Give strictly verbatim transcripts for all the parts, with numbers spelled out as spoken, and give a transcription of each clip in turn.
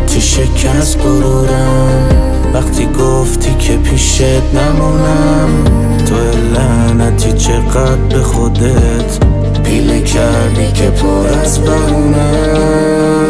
لعنتی شکست غرورم وقتی گفتی که پیشت نمونم. تو لعنتی چقدر به خودت پیله کردی که پر از بهونم.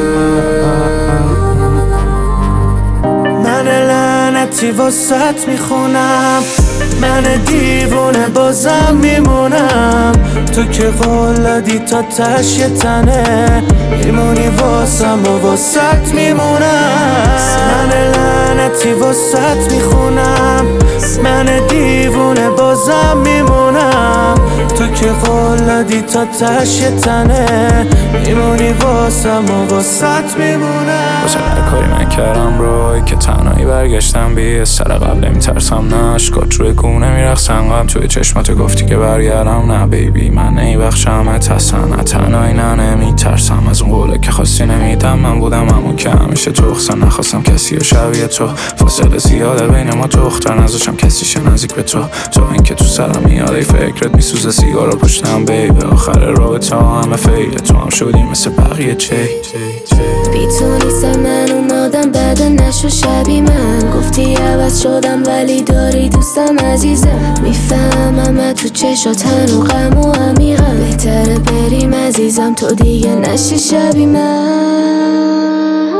من لعنتی واسط میخونم، من دیوونه بازم میمونم. تو که قول دادی تا تش یه تنه میمونی واسم و واسط میمونم. من لعنتی واسط میخونم، من دیوونه بازم میمونم. تو که قول دادی تا تش یه تنه میمونی واسم و واسط میمونم. واسه هر کاری من کردم روی که تنهایی برگشتم بی سر قبل نمیترسم نه اشکات روی گونه میرخصن غم توی چشماتو گفتی که برگردم نه بیبی من نیبخشمت اصلا نه تنهایی نه نمیترسم از اون قوله که خواستی نمیدم. من بودم همون که همیشه تو اخصن نخواستم کسی و شبیه تو فاصله زیاده بین ما تو اختر نذاشم کسی شه نزدیک به تو. تو این که تو سرم میاد ای فکرت میسوزه سیگار رو پشتم بیبی آخر رابطه همه فیله تو هم شدی مثل بقیه چی بی تو نیستم من اون آدم بعد نشو شبی من گفتی عوض شدم ولی داری دوستم عزیزم. میفهمم تو چشات هنو غم و عمیقم بهتره بریم عزیزم تو دیگه نشی شبی من.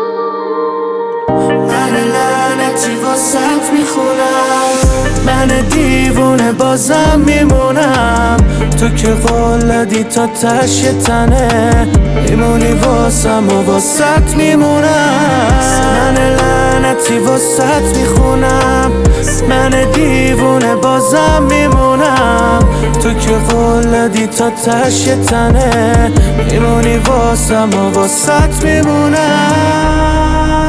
من لعنتی واسط میخونم، من دیوونه بازم میمونم. تو که قول دادی تا تش یه تنه میمونی واسم و واسط میمونم. من لعنتی واسط میخونم، من دیوونه بازم میمونم. تو که قول دادی تا تش یه تنه میمونی واسم و واسط میمونم.